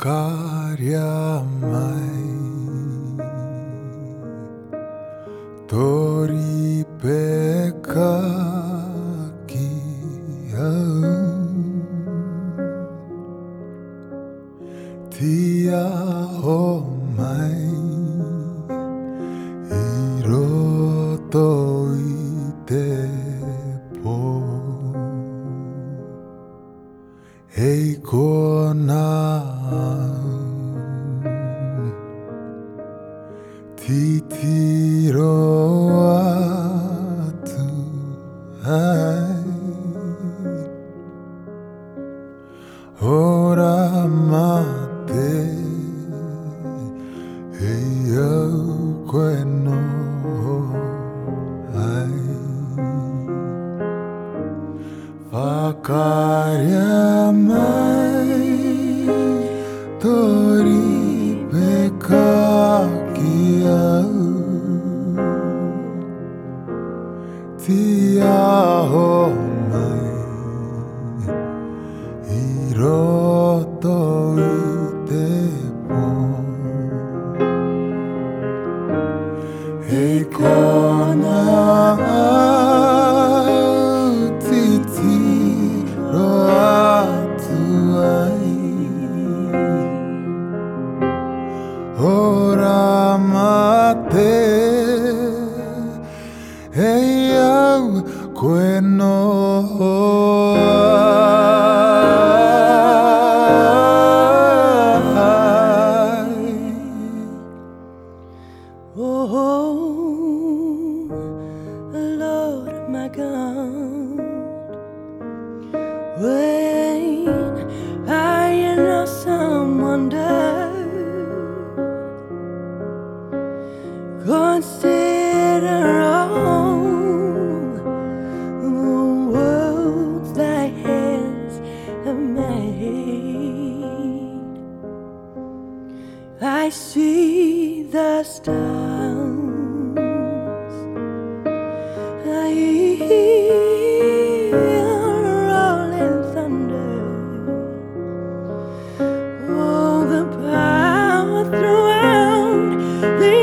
Fakariamai Tori Pekaki Tia Homai Hiroto Ite Po Hei kona Titiro atu ai Ora mate Hei au koe no ai Fakariamai Tori Pekaki Tia homai Hiroto ite po Hei kona titiro atu ai Ora mate Hei au koe no ai Oh, Lord, my God, when I in awesome wonder consider all the worlds thy hands have made, I see the stars, I hear rolling thunder, all the power throughout the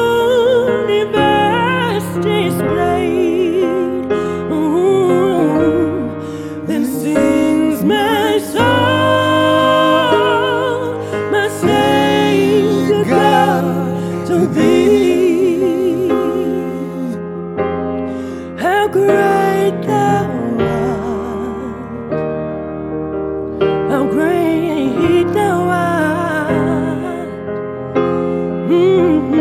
universe displayed. Then sings my soul, my Savior God, to thee. How great thou art, how great thou art.